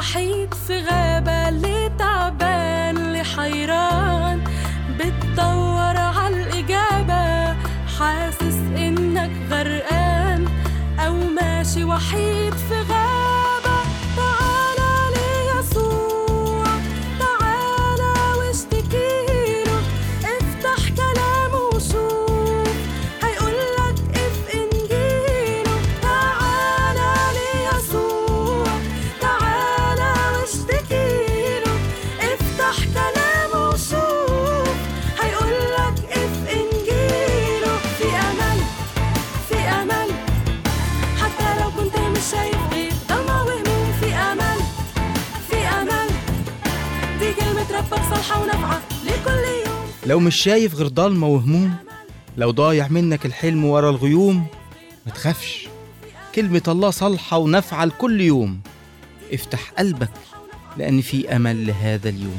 وحيد في غابة، اللي تعبان اللي حيران بتدور عالإجابة، حاسس إنك غرقان أو ماشي وحيد في غابة، تعالى ليسوع، تعالى واشتكيله، افتح كلامه وشوف هيقولك اف إنجيله، تعالى ليسوع، تعالى واشتكيله، افتح كلامه وشوف هيقولك اف إنجيله. في أمل، في أمل، حتى لو كنت مش شايف غير ضلمة وهموم، في أمل، في أمل، دي كلمة ربك صالحة ونافعة لكل يوم. لو مش شايف غير ضلمة وهموم، لو ضايع منك الحلم ورا الغيوم، ما تخافش، كلمة الله صالحة ونافعة لكل يوم. افتح قلبك لأن في أمل لهذا اليوم.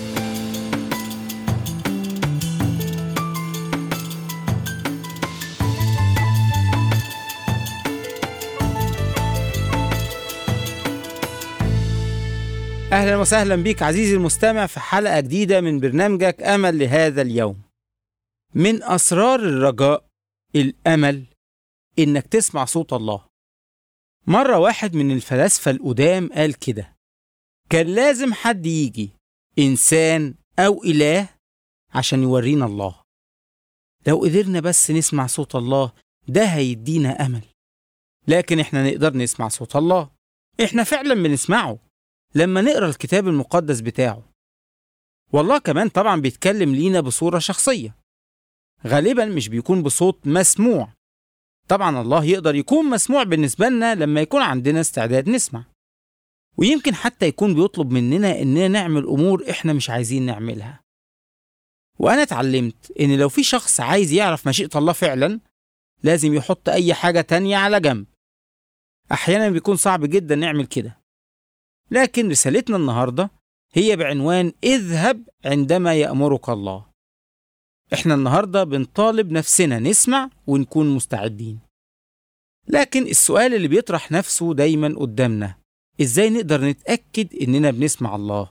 أهلا وسهلا بك عزيزي المستمع في حلقة جديدة من برنامجك أمل لهذا اليوم. من أسرار الرجاء الأمل إنك تسمع صوت الله. مرة واحد من الفلاسفة القدام قال كده: كان لازم حد يجي، إنسان أو إله، عشان يورينا الله. لو قدرنا بس نسمع صوت الله ده هيدينا أمل. لكن إحنا نقدر نسمع صوت الله، إحنا فعلا بنسمعه لما نقرأ الكتاب المقدس بتاعه. والله كمان طبعا بيتكلم لينا بصورة شخصية، غالبا مش بيكون بصوت مسموع. طبعا الله يقدر يكون مسموع بالنسبة لنا لما يكون عندنا استعداد نسمع، ويمكن حتى يكون بيطلب مننا إننا نعمل أمور إحنا مش عايزين نعملها. وأنا اتعلمت إن لو في شخص عايز يعرف مشيئة الله فعلا لازم يحط أي حاجة تانية على جنب. أحيانا بيكون صعب جدا نعمل كده، لكن رسالتنا النهاردة هي بعنوان اذهب عندما يأمرك الله. احنا النهاردة بنطالب نفسنا نسمع ونكون مستعدين. لكن السؤال اللي بيطرح نفسه دايما قدامنا: ازاي نقدر نتأكد اننا بنسمع الله؟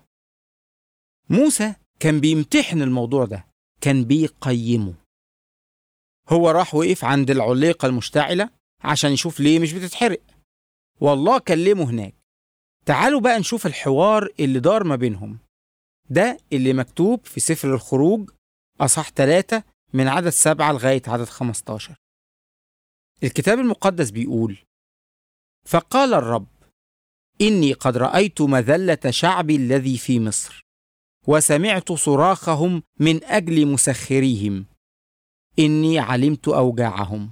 موسى كان بيمتحن الموضوع ده، كان بيقيمه. هو راح وقف عند العليقة المشتعلة عشان يشوف ليه مش بتتحرق، والله كلمه هناك. تعالوا بقى نشوف الحوار اللي دار ما بينهم. ده اللي مكتوب في سفر الخروج أصحاح 3 من عدد 7 لغاية عدد 15. الكتاب المقدس بيقول: فقال الرب: إني قد رأيت مذلة شعبي الذي في مصر، وسمعت صراخهم من أجل مسخريهم، إني علمت أوجاعهم،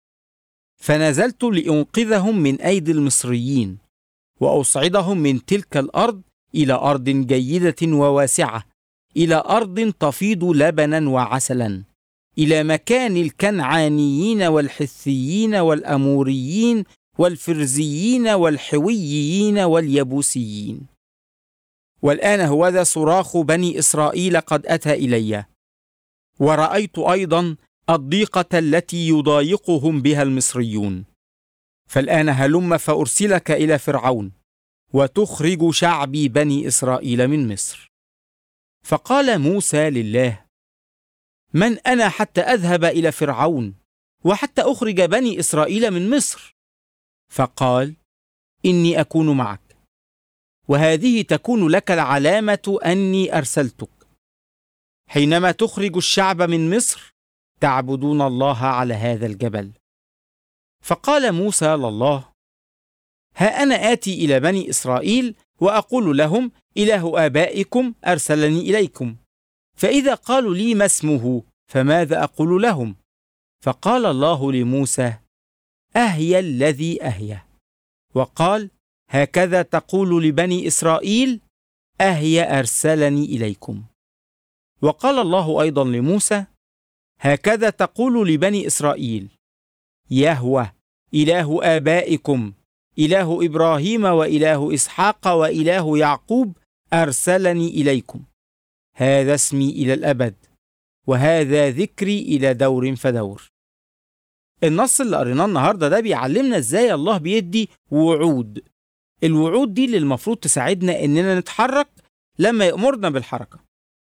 فنزلت لأنقذهم من أيدي المصريين، وأصعدهم من تلك الأرض إلى أرض جيدة وواسعة، إلى أرض تفيض لبنا وعسلا، إلى مكان الكنعانيين والحثيين والأموريين والفرزيين والحويين واليبوسيين. والآن هوذا صراخ بني إسرائيل قد أتى إلي، ورأيت أيضا الضيقة التي يضايقهم بها المصريون. فالآن هلم فأرسلك إلى فرعون، وتخرج شعبي بني إسرائيل من مصر. فقال موسى لله: من أنا حتى أذهب إلى فرعون وحتى أخرج بني إسرائيل من مصر؟ فقال: إني أكون معك، وهذه تكون لك العلامة أني أرسلتك. حينما تخرج الشعب من مصر تعبدون الله على هذا الجبل. فقال موسى لله: ها أنا آتي إلى بني إسرائيل وأقول لهم: إله آبائكم أرسلني إليكم، فإذا قالوا لي ما اسمه فماذا أقول لهم؟ فقال الله لموسى: أهي الذي أهي. وقال: هكذا تقول لبني إسرائيل: أهي أرسلني إليكم. وقال الله أيضا لموسى: هكذا تقول لبني إسرائيل: يهوه إله آبائكم، إله إبراهيم وإله إسحاق وإله يعقوب أرسلني إليكم. هذا اسمي إلى الأبد، وهذا ذكري إلى دور فدور. النص اللي قريناه النهارده ده بيعلمنا ازاي الله بيدي وعود، الوعود دي اللي المفروض تساعدنا إننا نتحرك لما يأمرنا بالحركة.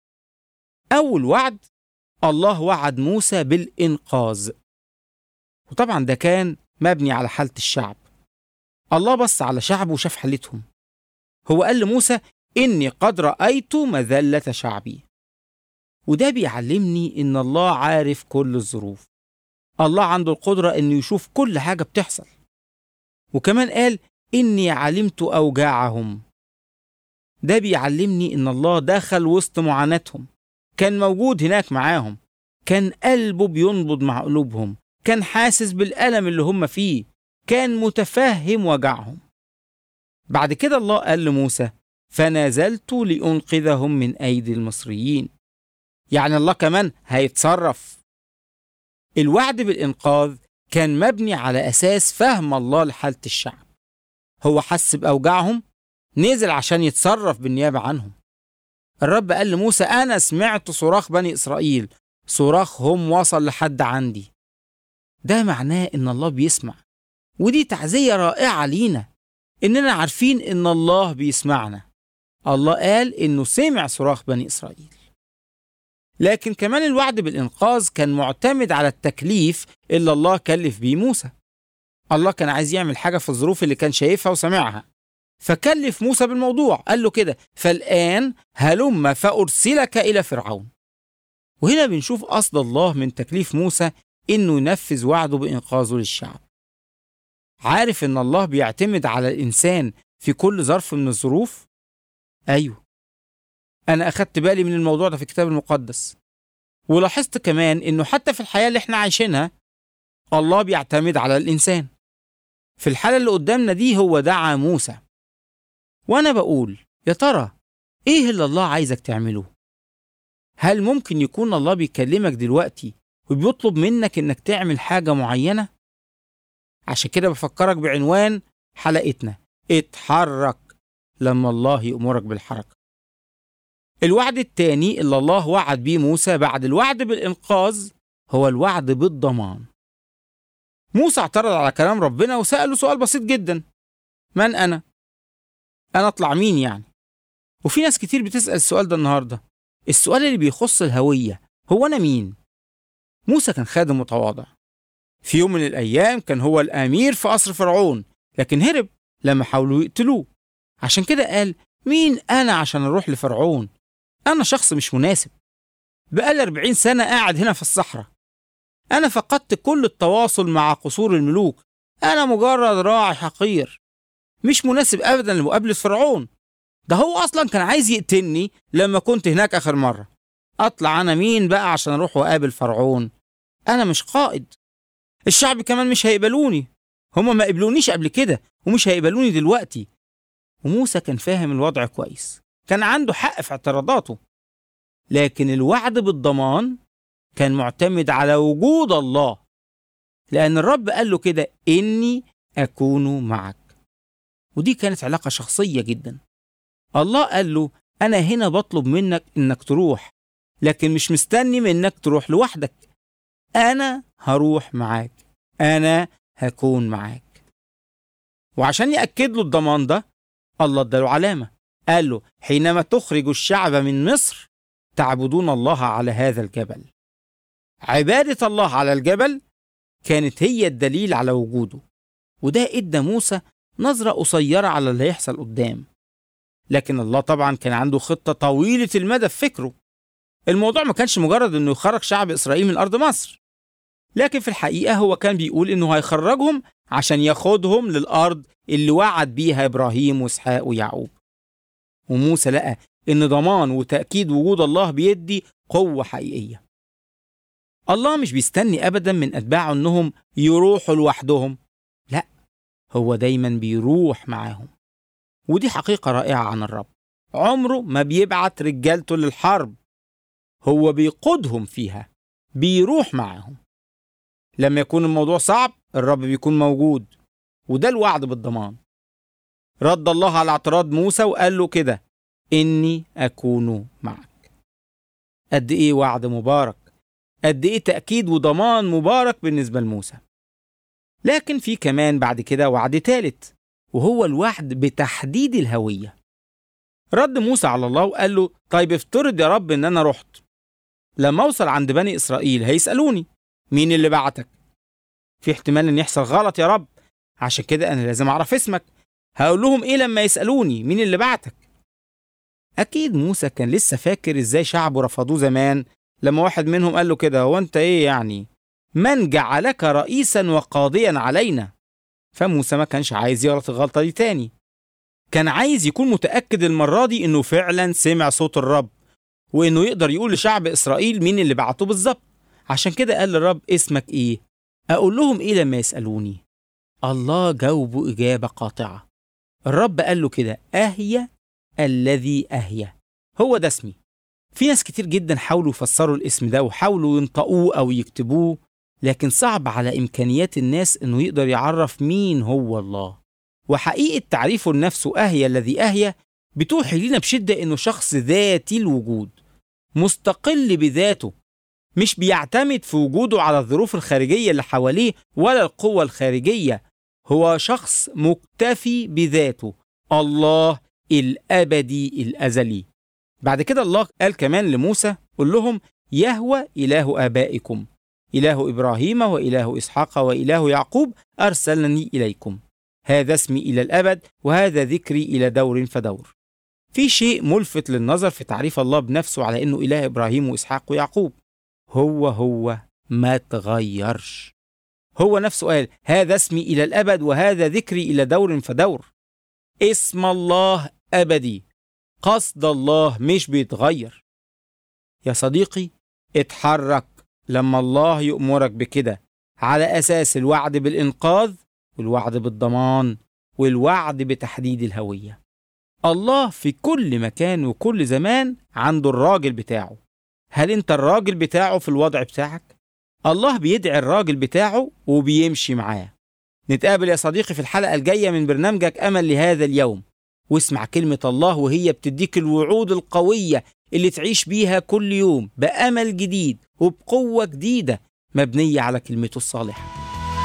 أول وعد، الله وعد موسى بالإنقاذ، وطبعا ده كان مبني على حالة الشعب. الله بص على شعبه وشاف حالتهم. هو قال لموسى: إني قد رأيت مذلة شعبي. وده بيعلمني إن الله عارف كل الظروف. الله عنده القدرة إنه يشوف كل حاجة بتحصل. وكمان قال: إني علمت أوجاعهم. ده بيعلمني إن الله دخل وسط معاناتهم، كان موجود هناك معاهم، كان قلبه بينبض مع قلوبهم، كان حاسس بالألم اللي هم فيه، كان متفهم وجعهم. بعد كده الله قال لموسى: فنزلت لأنقذهم من أيدي المصريين. يعني الله كمان هيتصرف. الوعد بالإنقاذ كان مبني على أساس فهم الله لحالة الشعب. هو حس بأوجاعهم، نزل عشان يتصرف بالنيابة عنهم. الرب قال لموسى: أنا سمعت صراخ بني إسرائيل، صراخهم وصل لحد عندي. ده معناه إن الله بيسمع، ودي تعزية رائعة لينا إننا عارفين إن الله بيسمعنا. الله قال إنه سمع صراخ بني إسرائيل. لكن كمان الوعد بالإنقاذ كان معتمد على التكليف اللي الله كلف بيه موسى. الله كان عايز يعمل حاجة في الظروف اللي كان شايفها وسمعها، فكلف موسى بالموضوع. قال له كده: فالآن هلم فأرسلك إلى فرعون. وهنا بنشوف قصد الله من تكليف موسى إنه ينفذ وعده بإنقاذه للشعب. عارف إن الله بيعتمد على الإنسان في كل ظرف من الظروف؟ أيوه، أنا أخدت بالي من الموضوع ده في الكتاب المقدس، ولاحظت كمان إنه حتى في الحياة اللي إحنا عايشينها الله بيعتمد على الإنسان. في الحالة اللي قدامنا دي هو دعا موسى. وأنا بقول: يا ترى إيه اللي الله عايزك تعمله؟ هل ممكن يكون الله بيكلمك دلوقتي وبيطلب منك إنك تعمل حاجة معينة؟ عشان كده بفكرك بعنوان حلقتنا: اتحرك لما الله يأمرك بالحركة. الوعد التاني اللي الله وعد بيه موسى بعد الوعد بالإنقاذ هو الوعد بالضمان. موسى اعترض على كلام ربنا وسأله سؤال بسيط جدا: من أنا؟ أنا أطلع مين يعني؟ وفي ناس كتير بتسأل السؤال ده النهاردة، السؤال اللي بيخص الهوية: هو أنا مين؟ موسى كان خادم متواضع. في يوم من الأيام كان هو الأمير في قصر فرعون، لكن هرب لما حاولوا يقتلوه. عشان كده قال: مين أنا عشان أروح لفرعون؟ أنا شخص مش مناسب، بقالي 40 سنة قاعد هنا في الصحراء. أنا فقدت كل التواصل مع قصور الملوك. أنا مجرد راعي حقير، مش مناسب أبدا لمقابلة فرعون. ده هو أصلا كان عايز يقتلني لما كنت هناك آخر مرة. أطلع أنا مين بقى عشان أروح وأقابل فرعون؟ أنا مش قائد. الشعب كمان مش هيقبلوني، هما ما قبلونيش قبل كده ومش هيقبلوني دلوقتي. وموسى كان فاهم الوضع كويس، كان عنده حق في اعتراضاته. لكن الوعد بالضمان كان معتمد على وجود الله، لأن الرب قال له كده: إني أكون معك. ودي كانت علاقة شخصية جدا. الله قال له: أنا هنا بطلب منك إنك تروح، لكن مش مستني منك تروح لوحدك. أنا هروح معاك، أنا هكون معاك. وعشان يأكد له الضمان ده، الله اداله علامة. قال له: حينما تخرج الشعب من مصر تعبدون الله على هذا الجبل. عبادة الله على الجبل كانت هي الدليل على وجوده. وده ادى موسى نظرة قصيرة على اللي هيحصل قدام. لكن الله طبعا كان عنده خطة طويلة المدى في فكره. الموضوع ما كانش مجرد انه يخرج شعب إسرائيل من أرض مصر، لكن في الحقيقة هو كان بيقول انه هيخرجهم عشان ياخدهم للأرض اللي وعد بيها إبراهيم وإسحاق ويعقوب. وموسى لقى ان ضمان وتأكيد وجود الله بيدي قوة حقيقية. الله مش بيستني أبدا من أتباعه انهم يروحوا لوحدهم، لا، هو دايما بيروح معاهم. ودي حقيقة رائعة عن الرب. عمره ما بيبعت رجالته للحرب، هو بيقودهم فيها، بيروح معاهم. لما يكون الموضوع صعب الرب بيكون موجود، وده الوعد بالضمان. رد الله على اعتراض موسى وقال له كده: إني أكون معك. قد إيه وعد مبارك، قد إيه تأكيد وضمان مبارك بالنسبة لموسى. لكن في كمان بعد كده وعد ثالث، وهو الوعد بتحديد الهوية. رد موسى على الله وقال له: طيب افترض يا رب إن أنا رحت، لما أوصل عند بني إسرائيل هيسألوني مين اللي بعتك؟ في احتمال إن يحصل غلط يا رب، عشان كده أنا لازم أعرف اسمك. هقول لهم إيه لما يسألوني مين اللي بعتك؟ أكيد موسى كان لسه فاكر إزاي شعبه رفضوه زمان لما واحد منهم قال له كده: هو أنت إيه يعني؟ من جعلك رئيسا وقاضيا علينا؟ فموسى ما كانش عايز يغلط الغلطة دي تاني، كان عايز يكون متأكد المرة دي إنه فعلا سمع صوت الرب، وإنه يقدر يقول لشعب إسرائيل مين اللي بعته بالظبط. عشان كده قال للرب: اسمك إيه؟ أقول لهم إيه لما يسألوني؟ الله جاوبه إجابة قاطعة. الرب قال له كده: أهيا الذي أهيا، هو ده اسمي. في ناس كتير جدا حاولوا يفسروا الاسم ده وحاولوا ينطقوه أو يكتبوه، لكن صعب على إمكانيات الناس إنه يقدر يعرف مين هو الله. وحقيقة تعريفه لنفسه أهيا الذي أهيا بتوحي لنا بشدة إنه شخص ذاتي الوجود، مستقل بذاته، مش بيعتمد في وجوده على الظروف الخارجية اللي حواليه ولا القوة الخارجية. هو شخص مكتفي بذاته، الله الأبدي الأزلي. بعد كده الله قال كمان لموسى: قل لهم: يهوه إله آبائكم، إله إبراهيم وإله إسحاق وإله يعقوب أرسلني إليكم، هذا اسمي إلى الأبد وهذا ذكري إلى دور فدور. في شيء ملفت للنظر في تعريف الله بنفسه على إنه إله إبراهيم وإسحاق ويعقوب، هو ما تغيرش. هو نفسه قال: هذا اسمي إلى الأبد وهذا ذكري إلى دور فدور. اسم الله أبدي، قصد الله مش بيتغير. يا صديقي، اتحرك لما الله يأمرك بكده على أساس الوعد بالإنقاذ والوعد بالضمان والوعد بتحديد الهوية. الله في كل مكان وكل زمان عنده الراجل بتاعه. هل انت الراجل بتاعه في الوضع بتاعك؟ الله بيدعي الراجل بتاعه وبيمشي معاه. نتقابل يا صديقي في الحلقة الجاية من برنامجك أمل لهذا اليوم، واسمع كلمة الله وهي بتديك الوعود القوية اللي تعيش بيها كل يوم بأمل جديد وبقوة جديدة مبنية على كلمته الصالحة.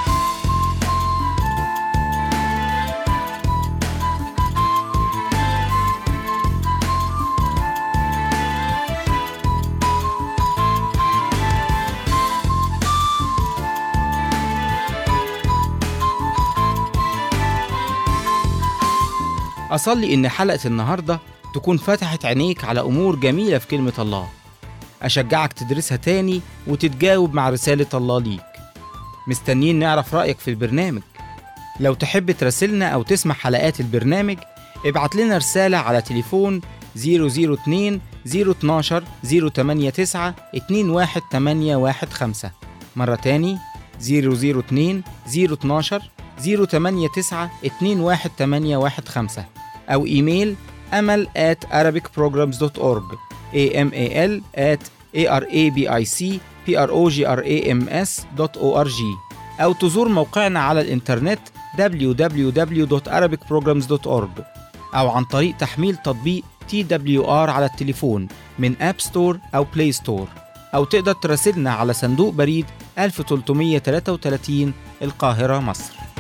أصلي إن حلقة النهاردة تكون فتحت عينيك على أمور جميلة في كلمة الله. أشجعك تدرسها تاني وتتجاوب مع رسالة الله ليك. مستنيين نعرف رأيك في البرنامج. لو تحب تراسلنا أو تسمع حلقات البرنامج، ابعت لنا رسالة على تليفون 002 012 089 21815. مرة تاني 002 012 089 21815، أو إيميل amal@arabicprograms.org amal@arabicprograms.org، أو تزور موقعنا على الإنترنت www.arabicprograms.org، أو عن طريق تحميل تطبيق TWR على التليفون من أب ستور أو بلاي ستور، أو تقدر تراسلنا على صندوق بريد 1333 القاهرة، مصر.